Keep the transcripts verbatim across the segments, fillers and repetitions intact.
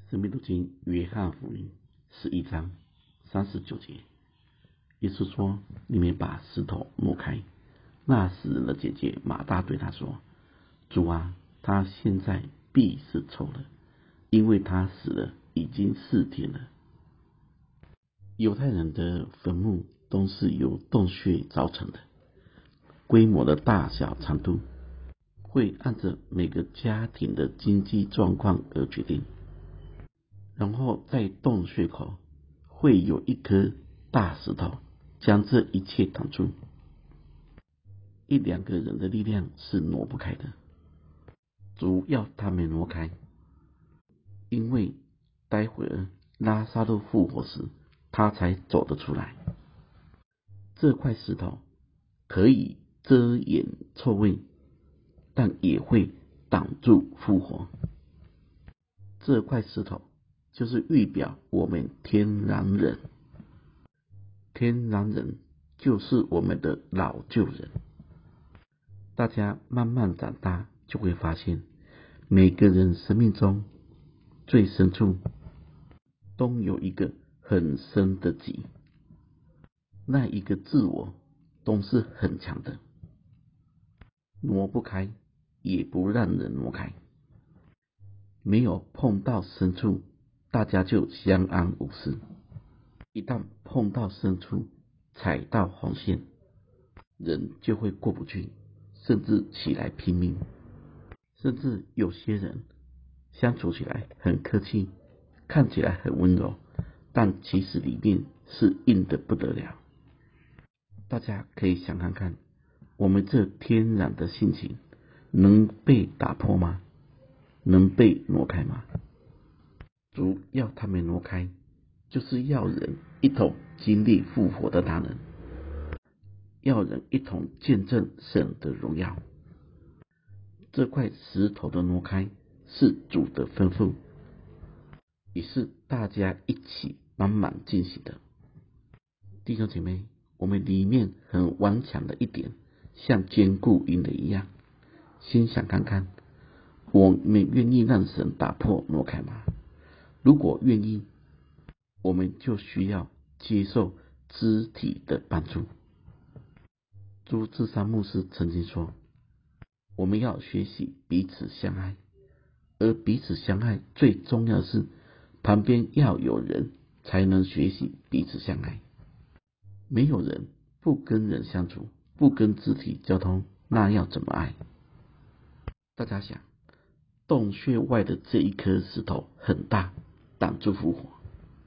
生命读经约翰福音十一章三十九节，耶稣说：“你们把石头挪开。”那死人的姐姐马大对他说：“主啊，他现在必是臭了，因为他死了已经四天了。”犹太人的坟墓都是由洞穴造成的，规模的大小长度会按着每个家庭的经济状况而决定。然后在洞穴口会有一颗大石头将这一切挡住，一两个人的力量是挪不开的。主要他们挪开，因为待会儿拉撒路复活时他才走得出来。这块石头可以遮掩臭味，但也会挡住复活。这块石头就是预表我们天然人，天然人就是我们的老旧人。大家慢慢长大，就会发现，每个人生命中最深处都有一个很深的己，那一个自我都是很强的，挪不开，也不让人挪开。没有碰到深处，大家就相安无事；一旦碰到深处，踩到红线，人就会过不去，甚至起来拼命。甚至有些人相处起来很客气，看起来很温柔，但其实里面是硬得不得了。大家可以想看看，我们这天然的性情能被打破吗？能被挪开吗？主要他们挪开，就是要人一同经历复活的大能，要人一同见证神的荣耀。这块石头的挪开是主的吩咐，也是大家一起慢慢进行的。弟兄姐妹，我们里面很顽强的一点，像坚固营垒一样，先想看看，我们愿意让神打破挪开吗？如果愿意，我们就需要接受肢体的帮助。朱志山牧师曾经说，我们要学习彼此相爱，而彼此相爱最重要的是，旁边要有人才能学习彼此相爱。没有人，不跟人相处，不跟肢体交通，那要怎么爱？大家想，洞穴外的这一颗石头很大，挡住复活，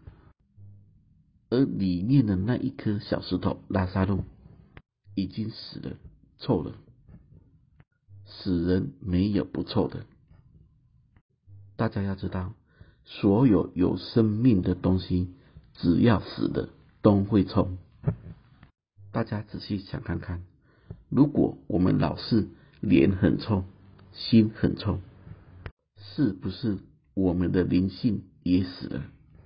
而里面的那一颗小石头拉撒路已经死了，臭了。死人没有不臭的。大家要知道，所有有生命的东西，只要死的都会臭。大家仔细想看看，如果我们老是脸很臭，心很臭，是不是我们的灵性也死了？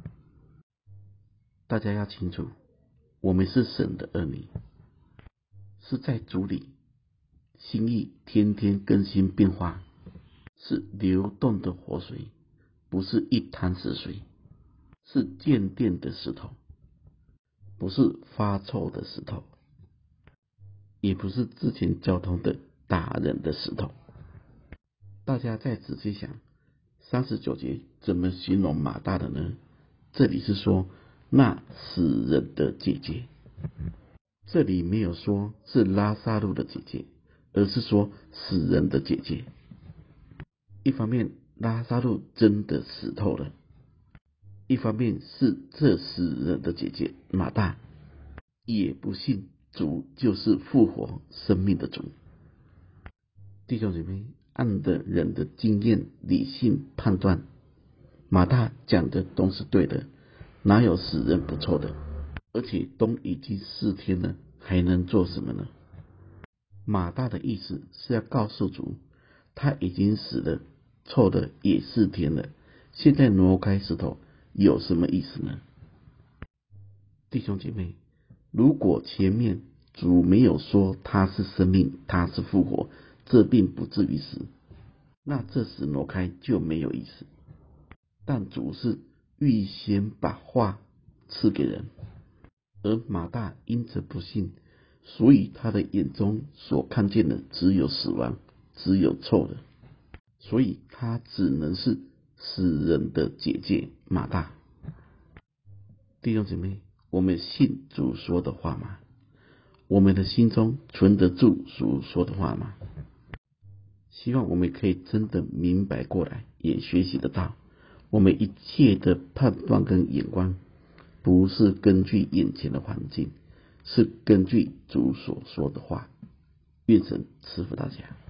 大家要清楚，我们是神的儿女，是在主里，心意天天更新变化，是流动的活水，不是一滩死水，是坚定的石头，不是发臭的石头，也不是之前交通的打人的石头。大家再仔细想，三十九节怎么形容马大的呢？这里是说那死人的姐姐，这里没有说是拉撒路的姐姐，而是说死人的姐姐。一方面拉撒路真的死透了，一方面是这死人的姐姐马大也不信主就是复活生命的主。弟兄姐妹，按着人的经验理性判断，马大讲的都是对的，哪有死人不臭的？而且都已经四天了，还能做什么呢？马大的意思是要告诉主，他已经死了，臭的也四天了，现在挪开石头有什么意思呢？弟兄姐妹，如果前面主没有说他是生命，他是复活，这并不至于死，那这时挪开就没有意思。 但主是预先把话赐给人。而马大因着不信，所以他的眼中所看见的只有死亡，只有臭的，所以他只能是死人的姐姐马大。弟兄姐妹，我们信主说的话吗？我们的心中存得住主说的话吗？希望我们可以真的明白过来，也学习得到，我们一切的判断跟眼光不是根据眼前的环境，是根据主所说的话。愿神赐福大家。